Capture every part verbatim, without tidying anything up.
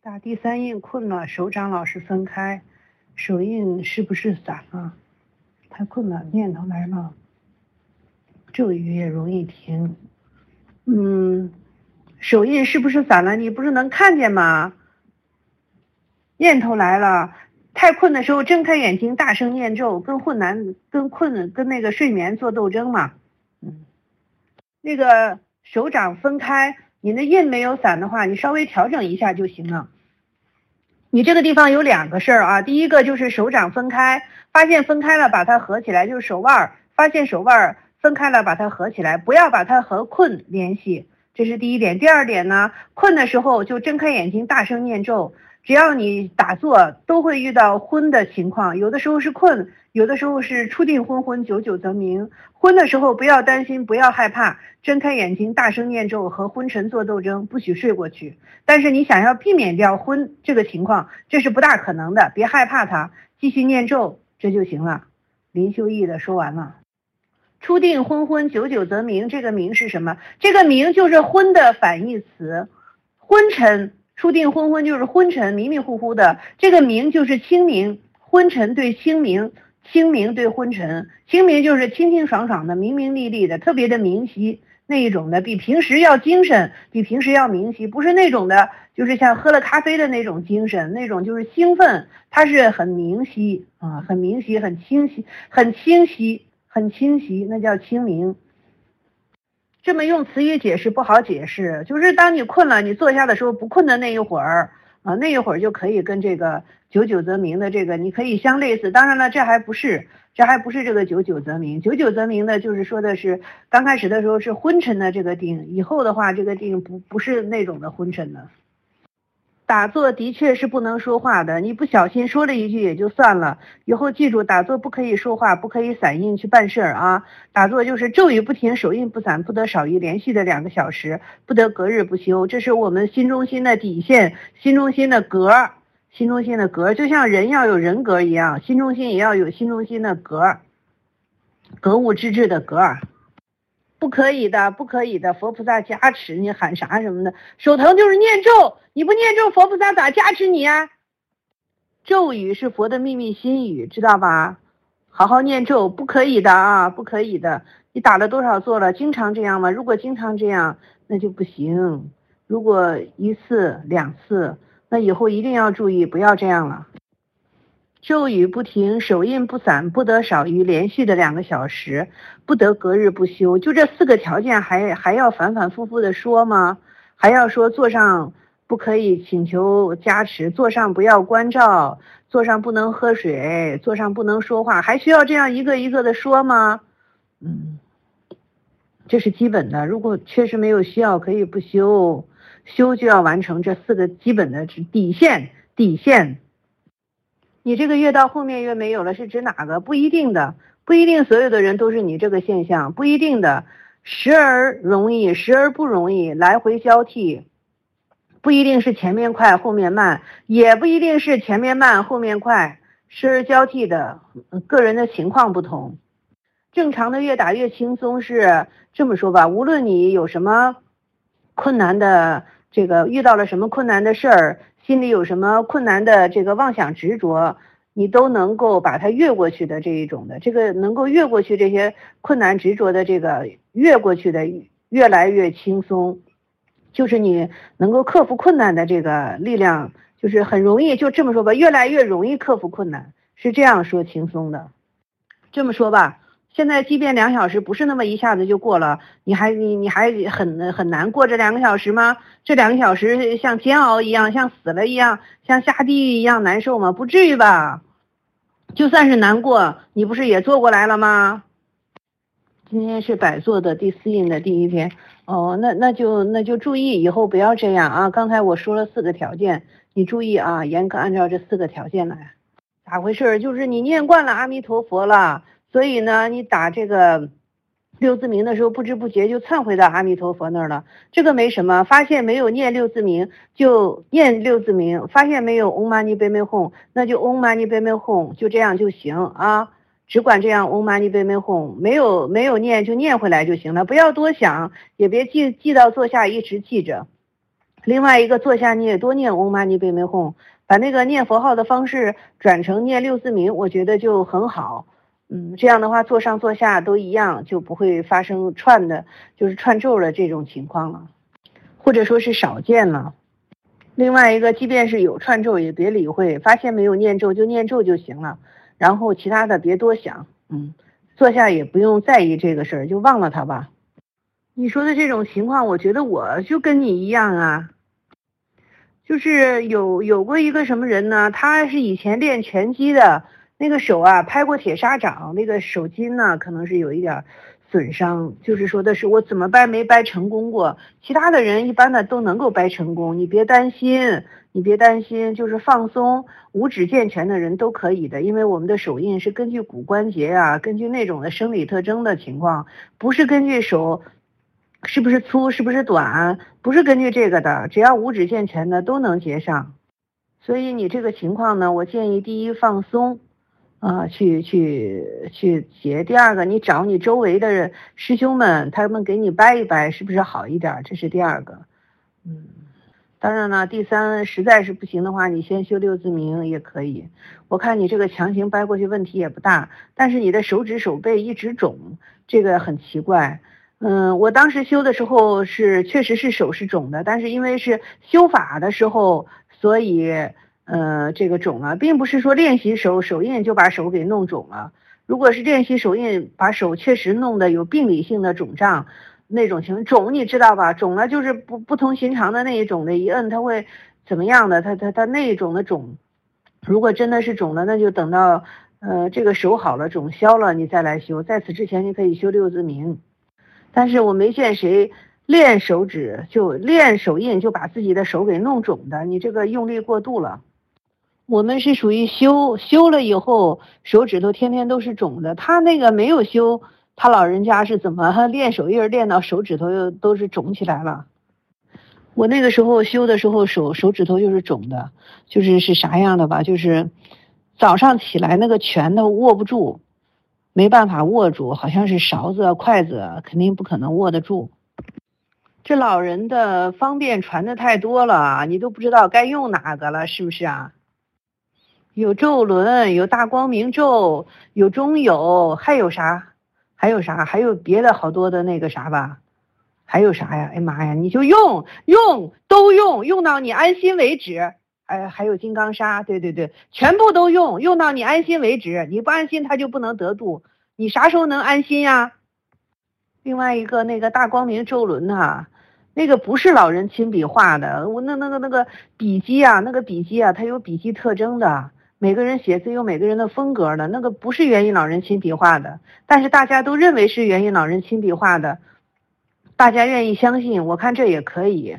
打第三印困了，手掌老是分开，手印是不是散了？太困了，念头来了，咒语也容易停。嗯，手印是不是散了？你不是能看见吗？念头来了，太困的时候睁开眼睛，大声念咒，跟困难、跟困、跟那个睡眠做斗争嘛。嗯，那个手掌分开，你的印没有散的话，你稍微调整一下就行了。你这个地方有两个事儿啊，第一个就是手掌分开，发现分开了把它合起来，就是手腕，发现手腕分开了把它合起来，不要把它和困联系，这是第一点。第二点呢，困的时候就睁开眼睛大声念咒，只要你打坐都会遇到昏的情况，有的时候是困，有的时候是初定昏昏，久久则明。昏的时候不要担心，不要害怕，睁开眼睛大声念咒，和昏沉做斗争，不许睡过去。但是你想要避免掉昏这个情况，这是不大可能的，别害怕它，继续念咒，这就行了。林秀义的说完了。初定昏昏，久久则明，这个明是什么？这个明就是昏的反义词，昏沉。初定昏昏就是昏沉，迷迷糊糊的，这个明就是清明，昏沉对清明，清明对昏沉，清明就是清清爽爽的，明明丽丽的，特别的明晰那一种的，比平时要精神，比平时要明晰，不是那种的就是像喝了咖啡的那种精神，那种就是兴奋，它是很明晰啊，很明晰，很清晰，很清晰，很清晰，那叫清明。这么用词语解释不好解释，就是当你困了，你坐下的时候不困的那一会儿啊，那一会儿就可以跟这个久久则明的这个你可以相类似。当然了，这还不是这还不是这个久久则明，久久则明的就是说的是刚开始的时候是昏沉的这个定，以后的话这个定不不是那种的昏沉的。打坐的确是不能说话的，你不小心说了一句也就算了，以后记住打坐不可以说话，不可以散印去办事儿啊。打坐就是咒语不停，手印不散，不得少于连续的两个小时，不得隔日不休，这是我们心中心的底线，心中心的格，心中心的格，就像人要有人格一样，心中心也要有心中心的格，格物致知的格。不可以的，不可以的，佛菩萨加持，你喊啥什么的，手疼就是念咒，你不念咒，佛菩萨咋加持你啊？咒语是佛的秘密心语，知道吧？好好念咒，不可以的啊，不可以的。你打了多少坐了？经常这样吗？如果经常这样，那就不行。如果一次两次，那以后一定要注意，不要这样了。咒语不停，手印不散，不得少于连续的两个小时，不得隔日不休。就这四个条件还还要反反复复的说吗？还要说座上不可以请求加持，座上不要关照，座上不能喝水，座上不能说话，还需要这样一个一个的说吗？嗯，这是基本的，如果确实没有需要可以不修，修就要完成这四个基本的底线底线。你这个越到后面越没有了，是指哪个？不一定的，不一定所有的人都是你这个现象，不一定的，时而容易，时而不容易，来回交替，不一定是前面快后面慢，也不一定是前面慢后面快，时而交替的，个人的情况不同。正常的越打越轻松是这么说吧，无论你有什么困难的这个遇到了什么困难的事儿，心里有什么困难的这个妄想执着，你都能够把它越过去的这一种的，这个能够越过去这些困难执着的这个越过去的越来越轻松，就是你能够克服困难的这个力量，就是很容易，就这么说吧，越来越容易克服困难，是这样说轻松的。这么说吧，现在即便两小时不是那么一下子就过了，你还你你还很很难过这两个小时吗？这两个小时像煎熬一样，像死了一样，像下地狱一样难受吗？不至于吧？就算是难过，你不是也做过来了吗？今天是摆坐的第四印的第一天哦，那那就那就注意以后不要这样啊！刚才我说了四个条件，你注意啊，严格按照这四个条件来。咋回事？就是你念惯了阿弥陀佛了。所以呢，你打这个六字名的时候，不知不觉就窜回到阿弥陀佛那儿了。这个没什么，发现没有念六字名就念六字名，发现没有唵嘛呢呗咪吽，那就唵嘛呢呗咪吽，就这样就行啊。只管这样唵嘛呢呗咪吽，没有没有念就念回来就行了，不要多想，也别记记到坐下一直记着。 另外一个坐下你也多念嗡嘛呢呗咪吽，把那个念佛号的方式转成念六字名，我觉得就很好。嗯，这样的话坐上坐下都一样，就不会发生串的，就是串咒的这种情况了，或者说是少见了。另外一个，即便是有串咒也别理会，发现没有念咒就念咒就行了，然后其他的别多想。嗯，坐下也不用在意这个事儿，就忘了它吧。你说的这种情况，我觉得我就跟你一样啊。就是有有过一个什么人呢，他是以前练拳击的，那个手啊拍过铁砂掌，那个手筋呢可能是有一点损伤，就是说的是我怎么掰没掰成功过，其他的人一般的都能够掰成功，你别担心，你别担心，就是放松，五指健全的人都可以的，因为我们的手印是根据骨关节啊，根据那种的生理特征的情况，不是根据手是不是粗是不是短，不是根据这个的，只要五指健全的都能结上。所以你这个情况呢，我建议第一放松啊、呃，去去去结。第二个，你找你周围的师兄们，他们给你掰一掰，是不是好一点？这是第二个。嗯，当然了，第三实在是不行的话，你先修六字名也可以。我看你这个强行掰过去问题也不大，但是你的手指手背一直肿，这个很奇怪。嗯，我当时修的时候是确实是手是肿的，但是因为是修法的时候，所以呃这个肿了，并不是说练习手手印就把手给弄肿了。如果是练习手印，把手确实弄得有病理性的肿胀，那种情况肿你知道吧？肿了就是不不同寻常的那一种的，一摁它会怎么样的？它它它那一种的肿，如果真的是肿了，那就等到呃这个手好了，肿消了你再来修，在此之前你可以修六字名。但是我没见谁练手指就练手印就把自己的手给弄肿的，你这个用力过度了。我们是属于修修了以后手指头天天都是肿的，他那个没有修，他老人家是怎么练手印练到手指头又都是肿起来了。我那个时候修的时候手手指头就是肿的，就是是啥样的吧，就是早上起来那个拳头握不住，没办法握住，好像是勺子筷子肯定不可能握得住。这老人的方便传的太多了，你都不知道该用哪个了，是不是啊？有咒轮，有大光明咒，有中有，还有啥？还有啥？还有别的好多的那个啥吧？还有啥呀？哎妈呀，你就用用都用，用到你安心为止。哎，还有金刚砂，对对对，全部都用，用到你安心为止。你不安心，他就不能得度。你啥时候能安心呀？另外一个那个大光明咒轮啊，那个不是老人亲笔画的，我那那个那个笔迹啊，那个笔迹啊，它有笔迹特征的。每个人写字有每个人的风格的，那个不是元音老人亲笔画的，但是大家都认为是元音老人亲笔画的，大家愿意相信，我看这也可以。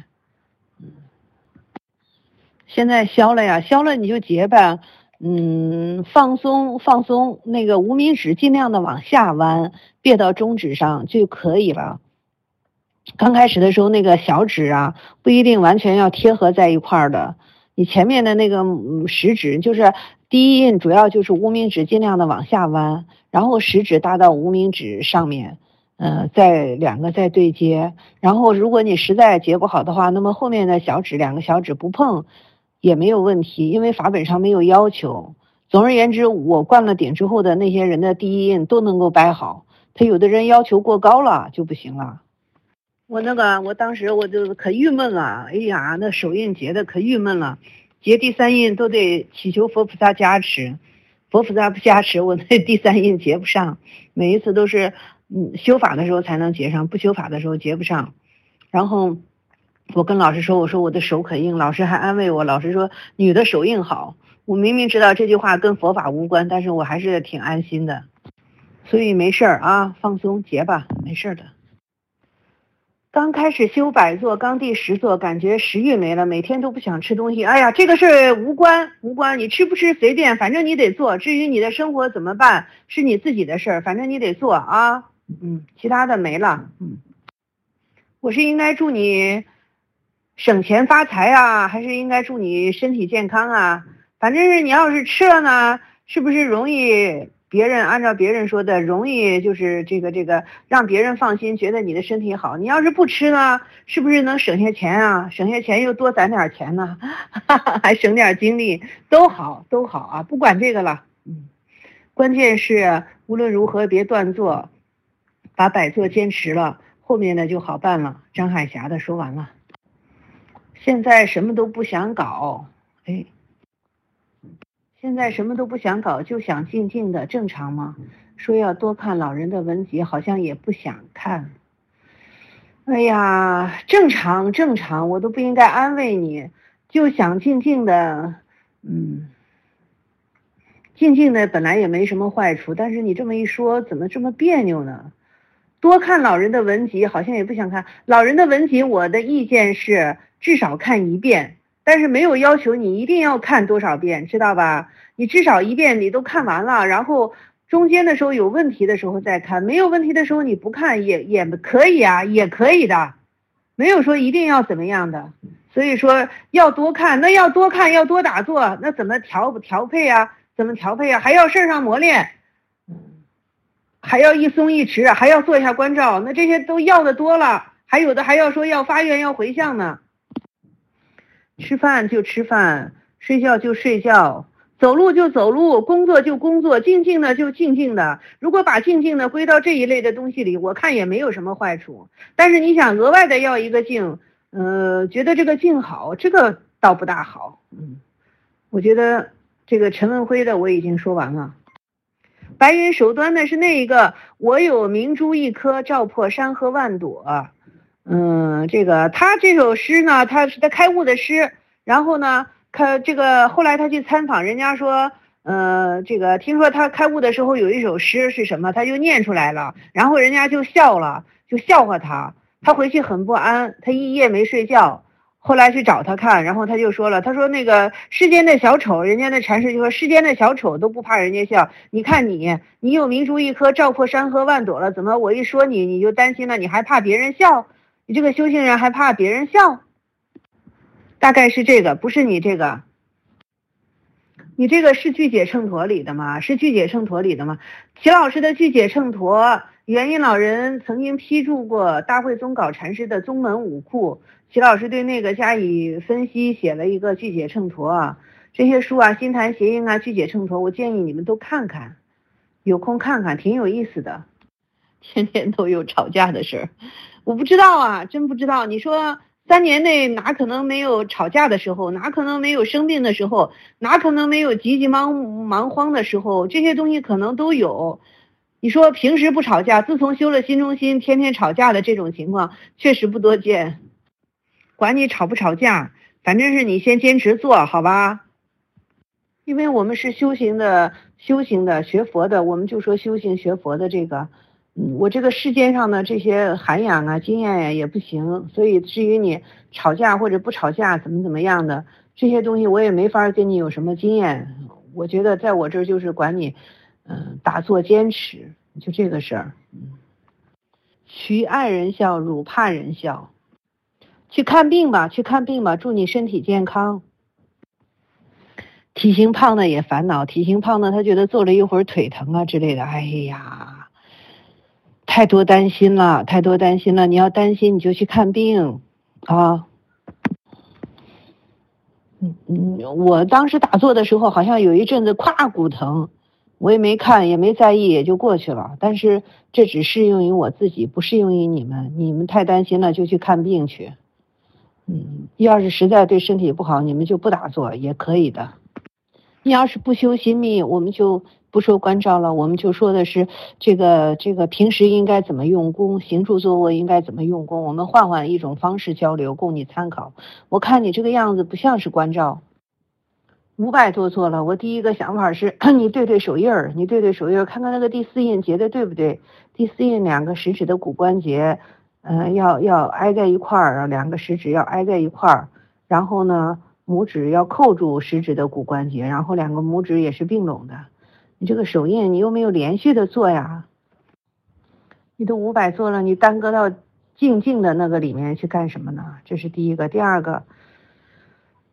现在消了呀，消了你就结呗，嗯，放松放松，那个无名指尽量的往下弯，别到中指上就可以了。刚开始的时候，那个小指啊，不一定完全要贴合在一块儿的。你前面的那个食指，就是第一印，主要就是无名指尽量的往下弯，然后食指搭到无名指上面，呃，再两个再对接。然后如果你实在结不好的话，那么后面的小指两个小指不碰也没有问题，因为法本上没有要求。总而言之，我灌了顶之后的那些人的第一印都能够掰好，他有的人要求过高了就不行了。我那个，我当时我就可郁闷了，哎呀，那手印结的可郁闷了，结第三印都得祈求佛菩萨加持，佛菩萨不加持，我那第三印结不上，每一次都是嗯修法的时候才能结上，不修法的时候结不上。然后我跟老师说，我说我的手可硬，老师还安慰我，老师说女的手硬好。我明明知道这句话跟佛法无关，但是我还是挺安心的，所以没事儿啊，放松结吧，没事的。刚开始修百座，刚第十座，感觉食欲没了，每天都不想吃东西。哎呀，这个事无关无关，你吃不吃随便，反正你得做。至于你的生活怎么办，是你自己的事儿，反正你得做啊。嗯，其他的没了。嗯，我是应该祝你省钱发财啊，还是应该祝你身体健康啊？反正是你要是吃了呢，是不是容易别人按照别人说的，容易就是这个这个让别人放心，觉得你的身体好。你要是不吃呢，是不是能省下钱啊？省下钱又多攒点钱呢，还省点精力，都好都好啊，不管这个了。嗯，关键是无论如何别断做，把百做坚持了，后面的就好办了。张海霞的说完了。现在什么都不想搞，哎。现在什么都不想搞，就想静静的，正常吗？说要多看老人的文集，好像也不想看。哎呀，正常正常，我都不应该安慰你，就想静静的，嗯，静静的本来也没什么坏处，但是你这么一说，怎么这么别扭呢？多看老人的文集，好像也不想看。老人的文集，我的意见是至少看一遍。但是没有要求你一定要看多少遍，知道吧？你至少一遍你都看完了，然后中间的时候有问题的时候再看，没有问题的时候你不看也也可以啊，也可以的，没有说一定要怎么样的。所以说要多看，那要多看要多打坐，那怎么调调配啊？怎么调配啊？还要事上磨练，还要一松一弛，还要做一下关照，那这些都要的多了，还有的还要说要发愿要回向呢。吃饭就吃饭，睡觉就睡觉，走路就走路，工作就工作，静静的就静静的。如果把静静的归到这一类的东西里，我看也没有什么坏处。但是你想额外的要一个静，呃，觉得这个静好，这个倒不大好。嗯，我觉得这个陈文辉的我已经说完了。白云手端的是那一个，我有明珠一颗，照破山河万朵。嗯，这个他这首诗呢，他是他开悟的诗，然后呢，他这个后来他去参访，人家说，呃，这个听说他开悟的时候有一首诗是什么，他就念出来了，然后人家就笑了，就笑话他，他回去很不安，他一夜没睡觉，后来去找他看，然后他就说了，他说那个世间的小丑，人家的禅师就说世间的小丑都不怕人家笑，你看你，你有明珠一颗，照破山河万朵了，怎么我一说你你就担心了，你还怕别人笑？你这个修行人还怕别人笑，大概是这个，不是你这个，你这个是具解秤砣里的吗？是具解秤砣里的吗？齐老师的具解秤砣，元音老人曾经批注过大慧宗稿禅师的宗门五库，齐老师对那个加以分析，写了一个具解秤砣啊，这些书啊，心坛谐音啊，具解秤砣，我建议你们都看看，有空看看，挺有意思的。天天都有吵架的事儿，我不知道啊，真不知道。你说三年内哪可能没有吵架的时候，哪可能没有生病的时候，哪可能没有急急忙忙慌的时候，这些东西可能都有。你说平时不吵架，自从修了心中心，天天吵架的这种情况确实不多见。管你吵不吵架，反正是你先坚持做好吧。因为我们是修行的，修行的学佛的，我们就说修行学佛的这个。嗯，我这个世间上的这些涵养啊、经验呀、啊、也不行，所以至于你吵架或者不吵架怎么怎么样的这些东西，我也没法跟你有什么经验。我觉得在我这儿就是管你，嗯、呃，打坐坚持，就这个事儿。嗯，许爱人笑，汝怕人笑。去看病吧，去看病吧，祝你身体健康。体型胖的也烦恼，体型胖的他觉得坐了一会儿腿疼啊之类的，哎呀。太多担心了，太多担心了。你要担心你就去看病啊。嗯嗯，我当时打坐的时候好像有一阵子胯骨疼，我也没看也没在意，也就过去了。但是这只适用于我自己，不适用于你们。你们太担心了就去看病去。嗯，要是实在对身体不好，你们就不打坐也可以的。你要是不修心密，我们就不说关照了，我们就说的是这个这个平时应该怎么用功，行住坐卧应该怎么用功，我们换换一种方式交流，供你参考。我看你这个样子不像是关照。五百多做了，我第一个想法是你对对手印儿，你对对手印儿，看看那个第四印结的对不对？第四印两个食指的骨关节，呃，要要挨在一块儿，两个食指要挨在一块儿，然后呢。拇指要扣住食指的骨关节，然后两个拇指也是并拢的。你这个手印你又没有连续的做呀，你都五百做了，你耽搁到静静的那个里面去干什么呢？这是第一个。第二个，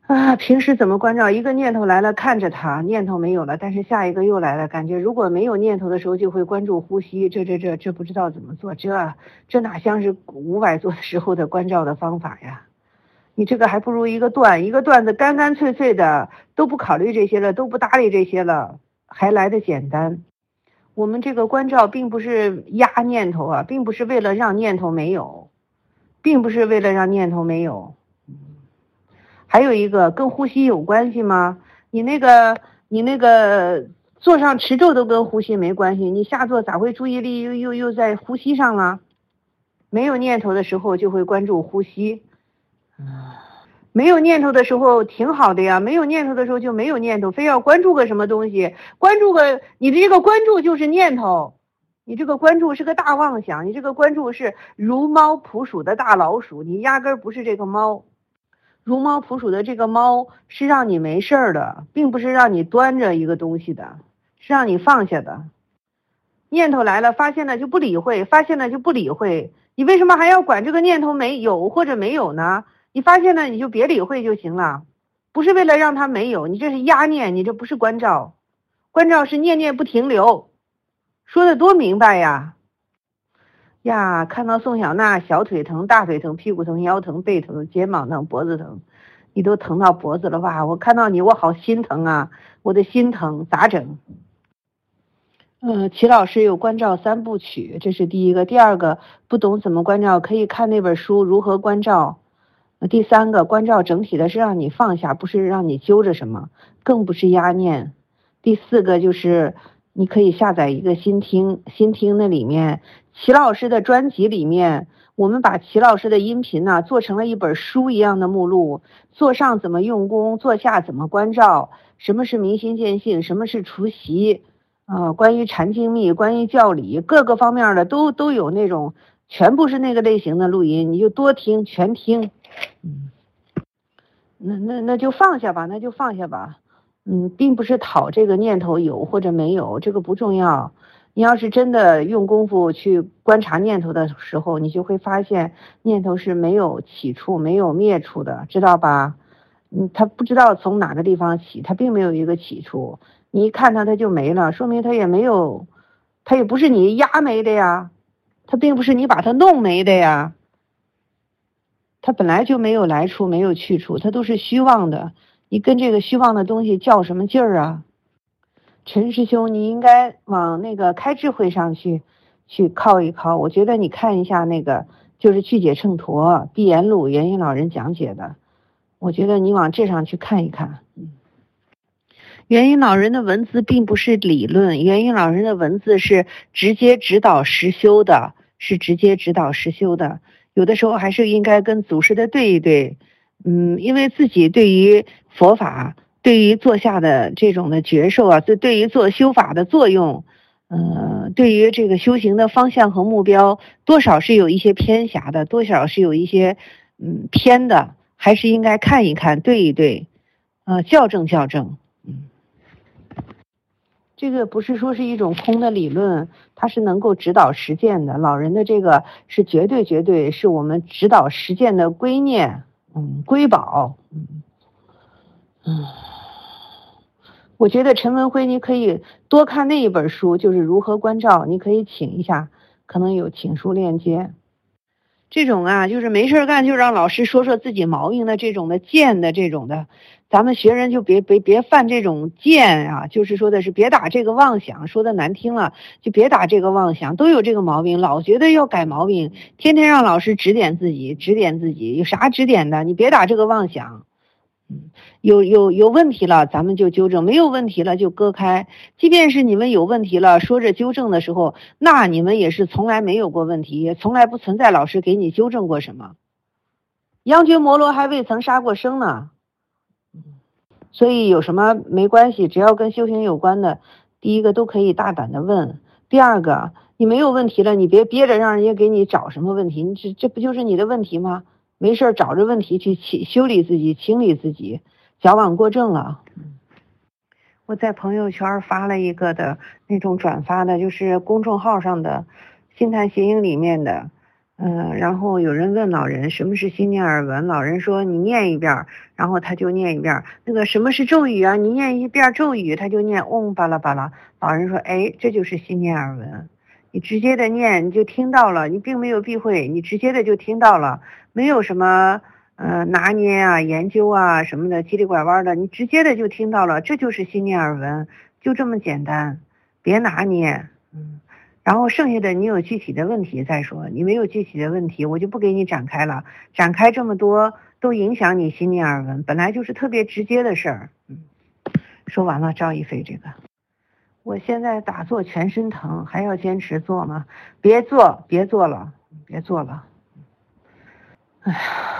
啊，平时怎么关照？一个念头来了，看着它，念头没有了，但是下一个又来了，感觉如果没有念头的时候，就会关注呼吸。这这这这不知道怎么做，这这哪像是五百做的时候的关照的方法呀？你这个还不如一个段，一个段子干干脆脆的，都不考虑这些了，都不搭理这些了，还来得简单。我们这个关照并不是压念头啊，并不是为了让念头没有，并不是为了让念头没有。还有一个跟呼吸有关系吗？你那个你那个坐上持咒都跟呼吸没关系，你下坐咋会注意力又又又在呼吸上了？没有念头的时候就会关注呼吸，没有念头的时候挺好的呀，没有念头的时候就没有念头，非要关注个什么东西，关注个你的这个关注就是念头，你这个关注是个大妄想，你这个关注是如猫扑鼠的大老鼠，你压根儿不是这个猫。如猫扑鼠的这个猫是让你没事儿的，并不是让你端着一个东西的，是让你放下的。念头来了，发现了就不理会，发现了就不理会，你为什么还要管这个念头没有或者没有呢？你发现了你就别理会就行了，不是为了让它没有，你这是压念，你这不是关照，关照是念念不停留，说的多明白呀。呀，看到宋小娜小腿疼、大腿疼、屁股疼、腰疼、背疼、肩膀疼、脖子疼，你都疼到脖子了吧？我看到你，我好心疼啊，我的心疼，咋整？嗯，齐老师有关照三部曲，这是第一个。第二个，不懂怎么关照，可以看那本书《如何关照》。第三个，关照整体的是让你放下，不是让你揪着什么，更不是压念。第四个就是你可以下载一个心听，心听那里面齐老师的专辑里面，我们把齐老师的音频呢、啊、做成了一本书一样的目录，坐上怎么用功，坐下怎么关照，什么是明心见性，什么是除习，呃，关于禅经密，关于教理，各个方面的都都有那种，全部是那个类型的录音，你就多听，全听。嗯，那那那就放下吧，那就放下吧。嗯，并不是讨这个念头有或者没有，这个不重要。你要是真的用功夫去观察念头的时候，你就会发现念头是没有起处、没有灭处的，知道吧？嗯，他不知道从哪个地方起，他并没有一个起处。你一看他，他就没了，说明他也没有，他也不是你压没的呀，他并不是你把他弄没的呀。它本来就没有来处，没有去处，它都是虚妄的。你跟这个虚妄的东西较什么劲儿啊？陈师兄，你应该往那个开智慧上去，去靠一靠。我觉得你看一下那个，就是去解秤砣碧岩录元音老人讲解的，我觉得你往这上去看一看。嗯，元音老人的文字并不是理论，元音老人的文字是直接指导实修的，是直接指导实修的。有的时候还是应该跟祖师的对一对，嗯，因为自己对于佛法，对于做下的这种的觉受啊，对对于做修法的作用，呃，对于这个修行的方向和目标，多少是有一些偏狭的，多少是有一些嗯偏的，还是应该看一看，对一对，呃，校正校正，嗯。这个不是说是一种空的理论，它是能够指导实践的。老人的这个是绝对绝对是我们指导实践的圭臬，嗯，瑰宝，嗯嗯。我觉得陈文辉你可以多看那一本书，就是如何关照，你可以请一下，可能有请书链接。这种啊，就是没事干就让老师说说自己毛病的这种的贱的这种的，咱们学人就别别别犯这种贱啊，就是说的是别打这个妄想，说的难听了就别打这个妄想，都有这个毛病，老觉得要改毛病，天天让老师指点自己，指点自己，有啥指点的？你别打这个妄想。嗯，有有有问题了，咱们就纠正；没有问题了就割开。即便是你们有问题了，说着纠正的时候，那你们也是从来没有过问题，也从来不存在老师给你纠正过什么。羊角摩罗还未曾杀过生呢，所以有什么没关系，只要跟修行有关的，第一个都可以大胆的问。第二个，你没有问题了，你别憋着让人家给你找什么问题，你这这不就是你的问题吗？没事找着问题去修理自己，清理自己，矫枉过正了。我在朋友圈发了一个的那种转发的，就是公众号上的心态谐音里面的， 嗯，然后有人问老人什么是心念耳闻，老人说你念一遍，然后他就念一遍。那个什么是咒语啊？你念一遍咒语，他就念嗡巴拉巴拉。老人说，哎，这就是心念耳闻。你直接的念，你就听到了，你并没有避讳，你直接的就听到了，没有什么呃拿捏啊、研究啊什么的叽里拐弯的，你直接的就听到了，这就是心念耳闻，就这么简单，别拿捏，嗯。然后剩下的你有具体的问题再说，你没有具体的问题，我就不给你展开了，展开这么多都影响你心念耳闻，本来就是特别直接的事儿。嗯，说完了赵一飞这个，我现在打坐全身疼，还要坚持做吗？别做，别做了，别做了。哎呀，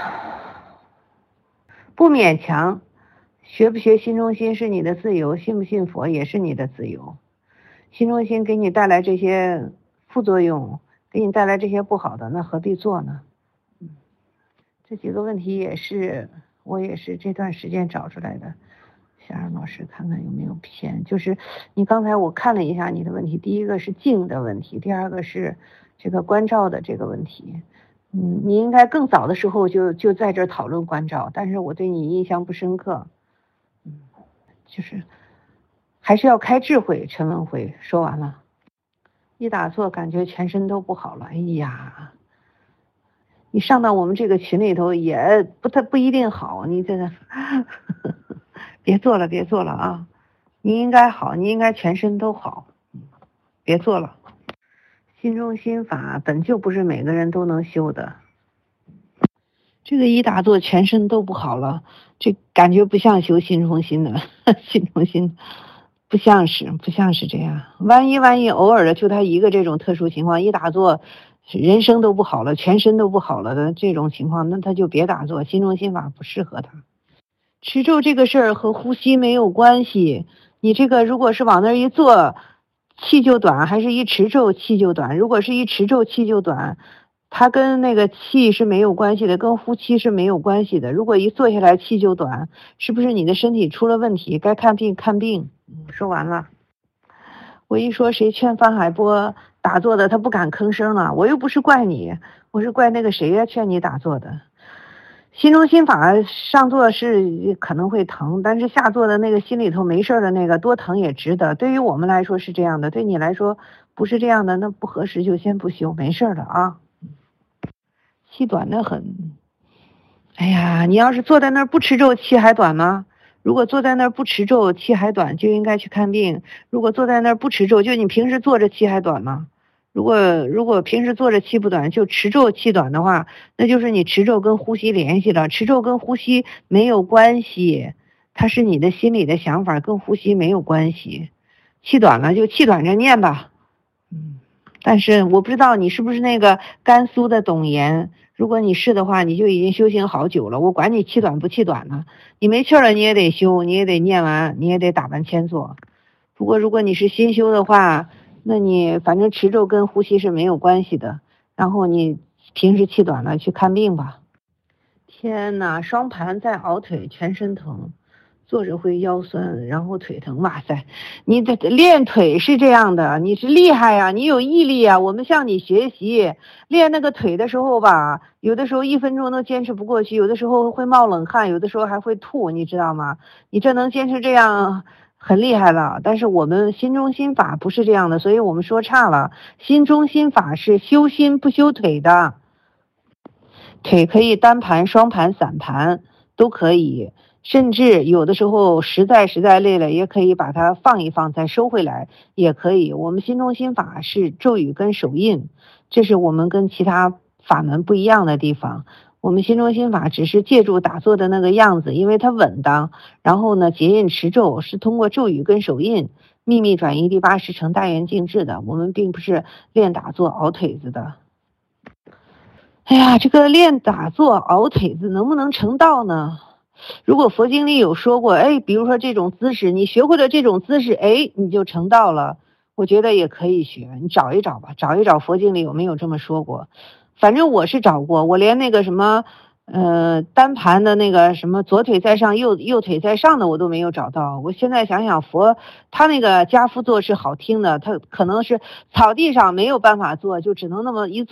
不勉强，学不学心中心是你的自由，信不信佛也是你的自由。心中心给你带来这些副作用，给你带来这些不好的，那何必做呢？嗯，这几个问题也是我也是这段时间找出来的。夏然老师看看有没有偏，就是你刚才我看了一下你的问题，第一个是静的问题，第二个是这个关照的这个问题。嗯，你应该更早的时候就就在这讨论关照，但是我对你印象不深刻。嗯，就是还是要开智慧。陈文辉说完了，一打坐感觉全身都不好了。哎呀，你上到我们这个群里头也不太不一定好，你这个别做了，别做了啊！你应该好，你应该全身都好，别做了。心中心法本就不是每个人都能修的，这个一打坐全身都不好了，这感觉不像修心中心的，心中心不像是不像是这样。万一万一偶尔的就他一个这种特殊情况，一打坐人生都不好了，全身都不好了的这种情况，那他就别打坐，心中心法不适合他。持咒这个事儿和呼吸没有关系，你这个如果是往那儿一坐气就短，还是一持咒气就短？如果是一持咒气就短，它跟那个气是没有关系的，跟呼吸是没有关系的。如果一坐下来气就短，是不是你的身体出了问题？该看病看病。说完了。我一说谁劝范海波打坐的，他不敢吭声了，我又不是怪你，我是怪那个谁呀劝你打坐的。心中心法上座是可能会疼，但是下座的那个心里头没事的那个多疼也值得。对于我们来说是这样的，对你来说不是这样的，那不合适就先不修，没事的啊。气短的很，哎呀，你要是坐在那儿不持咒，气还短吗？如果坐在那儿不持咒，气还短，就应该去看病。如果坐在那儿不持咒，就你平时坐着气还短吗？如果如果平时坐着气不短，就持咒气短的话，那就是你持咒跟呼吸联系了。持咒跟呼吸没有关系，它是你的心里的想法，跟呼吸没有关系。气短了就气短着念吧。嗯，但是我不知道你是不是那个甘肃的董岩，如果你是的话，你就已经修行好久了。我管你气短不气短呢，你没气了你也得修，你也得念完，你也得打完千座。不过如果你是新修的话，那你反正持咒跟呼吸是没有关系的，然后你平时气短了去看病吧。天哪，双盘在熬腿，全身疼，坐着会腰酸，然后腿疼。哇塞，你的练腿是这样的，你是厉害呀，你有毅力啊，我们向你学习。练那个腿的时候吧，有的时候一分钟都坚持不过去，有的时候会冒冷汗，有的时候还会吐，你知道吗？你这能坚持这样很厉害了。但是我们心中心法不是这样的，所以我们说差了。心中心法是修心不修腿的，腿可以单盘、双盘、散盘都可以，甚至有的时候实在实在累了，也可以把它放一放再收回来，也可以。我们心中心法是咒语跟手印，这是我们跟其他法门不一样的地方。我们心中心法只是借助打坐的那个样子，因为它稳当，然后呢结印持咒是通过咒语跟手印秘密转移第八识成大圆净智的，我们并不是练打坐熬腿子的。哎呀，这个练打坐熬腿子能不能成道呢？如果佛经里有说过，哎，比如说这种姿势，你学会了这种姿势，哎，你就成道了，我觉得也可以学，你找一找吧，找一找佛经里有没有这么说过。反正我是找过，我连那个什么呃单盘的那个什么左腿在上右右腿在上的我都没有找到。我现在想想，佛他那个家夫坐是好听的，他可能是草地上没有办法坐，就只能那么一坐，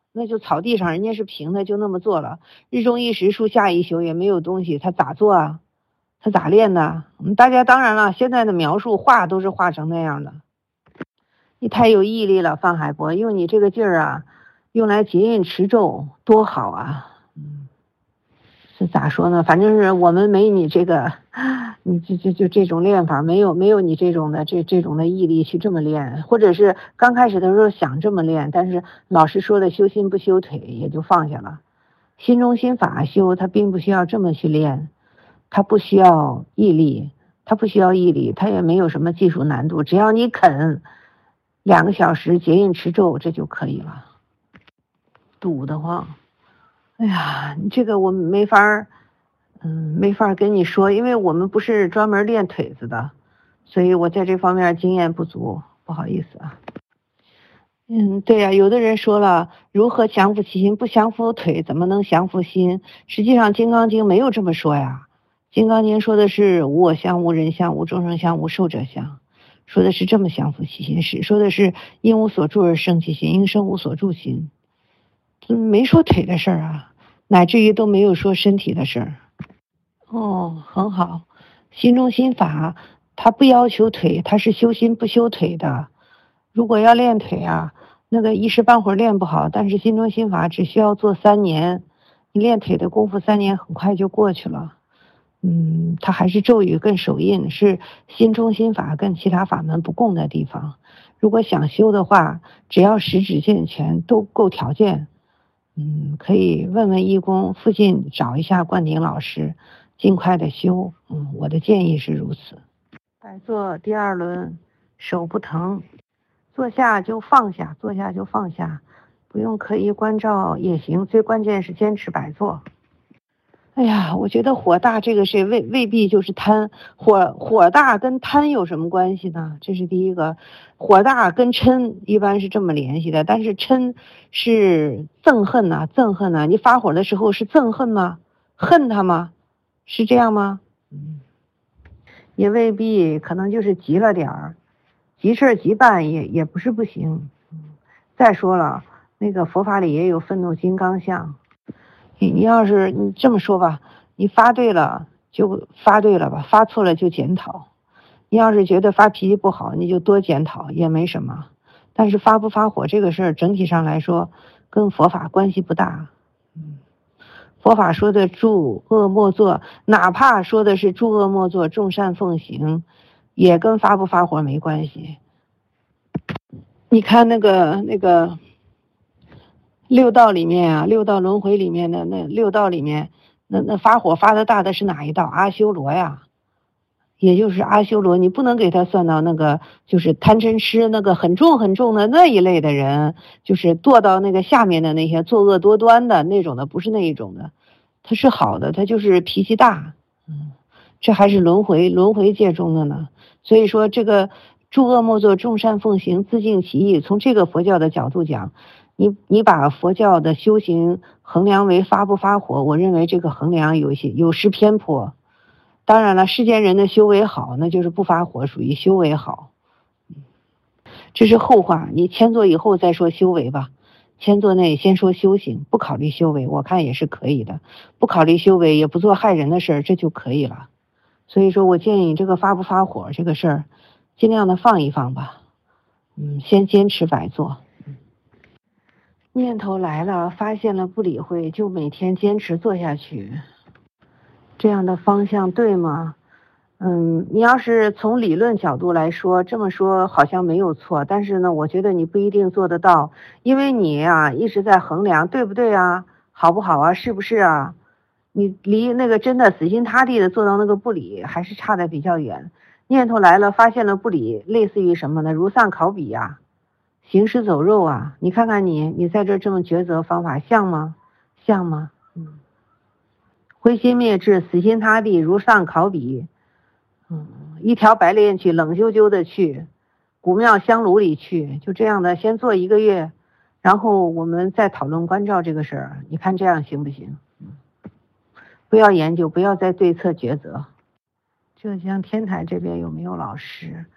那就草地上人家是平的，就那么做了，日中一时，树下一宿，也没有东西，他咋做啊？他咋练的？大家当然了，现在的描述画都是画成那样的。你太有毅力了，范海波，用你这个劲儿啊，用来结印持咒多好啊！嗯，是咋说呢？反正是我们没你这个，你就就就这种练法，没有没有你这种的这这种的毅力去这么练，或者是刚开始的时候想这么练，但是老师说的修心不修腿，也就放下了。心中心法修，它并不需要这么去练。它不需要毅力，它不需要毅力，它也没有什么技术难度，只要你肯，两个小时结印持咒，这就可以了。堵得慌，哎呀，你这个我没法，嗯，没法跟你说，因为我们不是专门练腿子的，所以我在这方面经验不足，不好意思啊。嗯，对呀、啊，有的人说了，如何降伏其心？不降伏腿，怎么能降伏心？实际上，《金刚经》没有这么说呀。《金刚经》说的是无我相、无人相、无众生相、无寿者相，说的是这么降伏其心，是说的是因无所住而生其心，因生无所住心，没说腿的事儿啊，乃至于都没有说身体的事儿。哦，很好，心中心法，它不要求腿，它是修心不修腿的。如果要练腿啊，那个一时半会儿练不好，但是心中心法只需要做三年，你练腿的功夫三年很快就过去了。嗯，它还是咒语更手印，是心中心法跟其他法门不共的地方。如果想修的话，只要十指健全都够条件。嗯，可以问问义工附近找一下灌顶老师，尽快的修。嗯，我的建议是如此。摆坐第二轮，手不疼，坐下就放下，坐下就放下，不用刻意关照也行，最关键是坚持摆坐。哎呀，我觉得火大这个是未未必就是贪，火火大跟贪有什么关系呢？这是第一个，火大跟嗔一般是这么联系的，但是嗔是憎恨呐、啊，憎恨呐、啊，你发火的时候是憎恨吗？恨他吗？是这样吗？嗯，也未必，可能就是急了点儿，急事急办也也不是不行。再说了，那个佛法里也有愤怒金刚相。你要是你这么说吧，你发对了就发对了吧，发错了就检讨。你要是觉得发脾气不好，你就多检讨也没什么。但是发不发火这个事儿，整体上来说跟佛法关系不大。嗯，佛法说的诸恶莫作，哪怕说的是诸恶莫作，众善奉行，也跟发不发火没关系。你看那个那个。六道里面啊，六道轮回里面的那六道里面，那那发火发的大的是哪一道？阿修罗呀，也就是阿修罗，你不能给他算到那个就是贪嗔痴那个很重很重的那一类的人，就是堕到那个下面的那些作恶多端的那种的，不是那一种的，他是好的，他就是脾气大，嗯，这还是轮回轮回界中的呢。所以说这个诸恶莫作，众善奉行，自净其意，从这个佛教的角度讲。你你把佛教的修行衡量为发不发火，我认为这个衡量有些有失偏颇。当然了，世间人的修为好，那就是不发火，属于修为好。这是后话，你迁坐以后再说修为吧。迁坐内先说修行，不考虑修为，我看也是可以的。不考虑修为，也不做害人的事儿，这就可以了。所以说我建议你这个发不发火这个事儿，尽量的放一放吧。嗯，先坚持摆坐。念头来了，发现了不理会，就每天坚持做下去。这样的方向对吗？嗯，你要是从理论角度来说，这么说好像没有错，但是呢，我觉得你不一定做得到，因为你呀、啊、一直在衡量对不对啊，好不好啊，是不是啊？你离那个真的死心塌地的做到那个不理，还是差的比较远。念头来了，发现了不理，类似于什么呢？如丧考妣呀。行尸走肉啊！你看看你，你在这这么抉择方法像吗？像吗？嗯，灰心灭志，死心塌地，如丧考妣。嗯，一条白练去，冷啾啾的去，古庙香炉里去，就这样的，先做一个月，然后我们再讨论关照这个事儿。你看这样行不行？不要研究，不要再对策抉择。浙江天台这边有没有老师？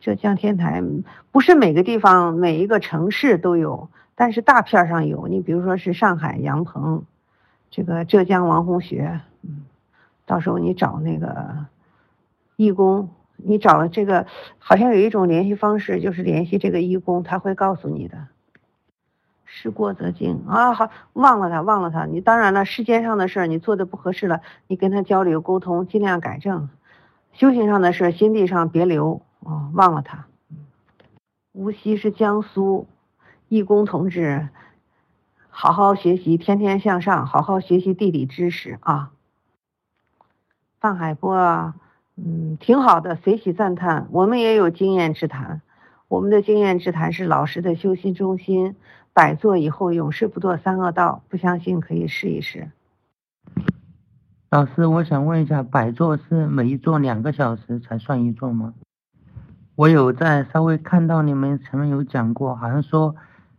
浙江天台不是每个地方每一个城市都有，但是大片上有。你比如说是上海杨鹏，这个浙江王洪学，嗯，到时候你找那个义工，你找这个好像有一种联系方式，就是联系这个义工，他会告诉你的。事过则静啊，好，忘了他，忘了他。你当然了，世间上的事儿你做的不合适了，你跟他交流沟通，尽量改正。修行上的事，心地上别留哦，忘了他。无锡是江苏，义工同志，好好学习，天天向上，好好学习地理知识啊。范海波啊，嗯，挺好的，随喜赞叹。我们也有经验之谈，我们的经验之谈是老师的修心中心。百座以后永世不堕三恶道，不相信可以试一试。 老师，我想问一下，百座是每一座两个小时才算一座吗？我有在稍微看到你们前面有讲过，好像说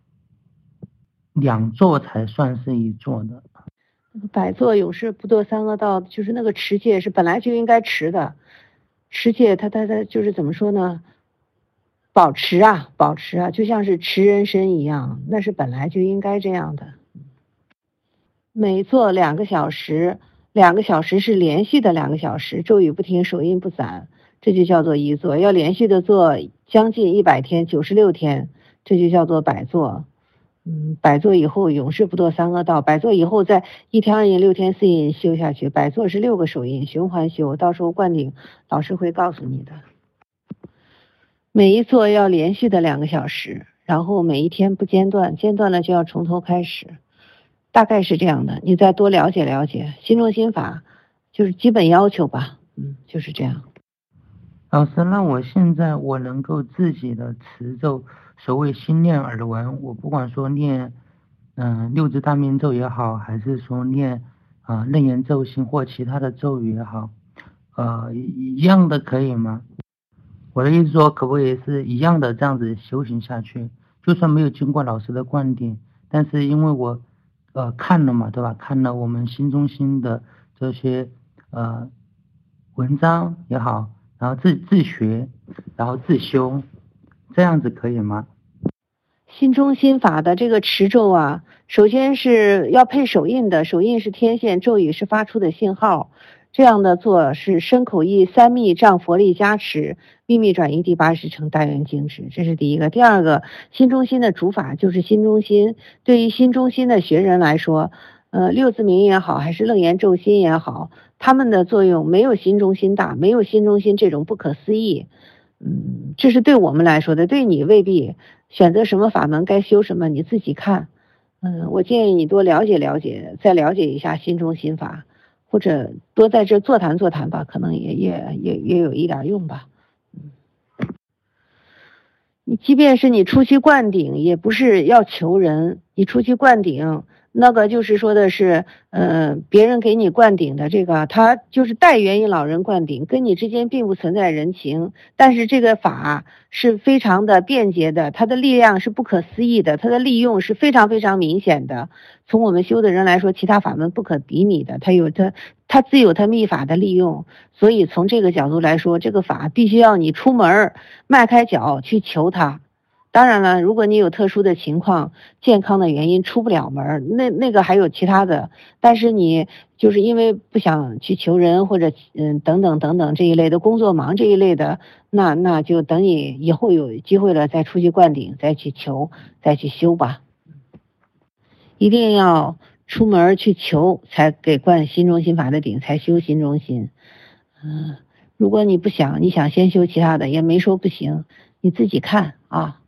两座才算是一座的。 百座永世不堕三恶道，就是那个持戒是本来就应该持的，持戒它它它就是怎么说呢？保持啊，保持啊，就像是持人参一样，那是本来就应该这样的。每做两个小时，两个小时是连续的两个小时，咒语不停，手印不散，这就叫做一座。要连续的做将近一百天，九十六天，这就叫做百座。嗯，百座以后永世不堕三恶道，百座以后再一天二印六天四印修下去，百座是六个手印循环修，到时候灌顶老师会告诉你的。每一座要连续的两个小时，然后每一天不间断，间断了就要从头开始，大概是这样的。你再多了解了解心中心法，就是基本要求吧。嗯，就是这样。 老师，那我现在我能够自己的持咒，所谓心念耳闻，我不管说念，嗯、呃，六字大明咒也好，还是说念啊、呃、楞严咒心或其他的咒语也好，呃，一样的可以吗？我的意思说，可不可以是一样的这样子修行下去？就算没有经过老师的灌顶，但是因为我呃看了嘛，对吧？看了我们心中心的这些呃文章也好，然后自自学，然后自修，这样子可以吗？ 心中心法的这个持咒啊，首先是要配手印的，手印是天线，咒语是发出的信号。这样的做是身口意三密仗佛力加持，秘密转移第八十成大圆净智，这是第一个。第二个，心中心的主法就是心中心。对于心中心的学人来说，呃，六字明也好，还是楞严咒心也好，他们的作用没有心中心大，没有心中心这种不可思议。嗯，这是对我们来说的，对你未必。选择什么法门该修什么你自己看。嗯，我建议你多了解了解，再了解一下心中心法。或者多在这座谈座谈吧，可能也也也也有一点用吧。嗯，你即便是你初期灌顶，也不是要求人，你初期灌顶，那个就是说的是，呃，别人给你灌顶的这个，他就是代元音老人灌顶，跟你之间并不存在人情，但是这个法是非常的便捷的，它的力量是不可思议的，它的利用是非常非常明显的。从我们修的人来说，其他法门不可比拟的，它有它它自有它秘法的利用，所以从这个角度来说，这个法必须要你出门迈开脚去求它。当然了，如果你有特殊的情况，健康的原因出不了门，那那个还有其他的，但是你就是因为不想去求人或者嗯等等等等这一类的工作忙这一类的，那那就等你以后有机会了再出去灌顶，再去求，再去修吧。一定要出门去求，才给灌心中心法的顶，才修心中心。嗯，如果你不想，你想先修其他的，也没说不行，你自己看啊。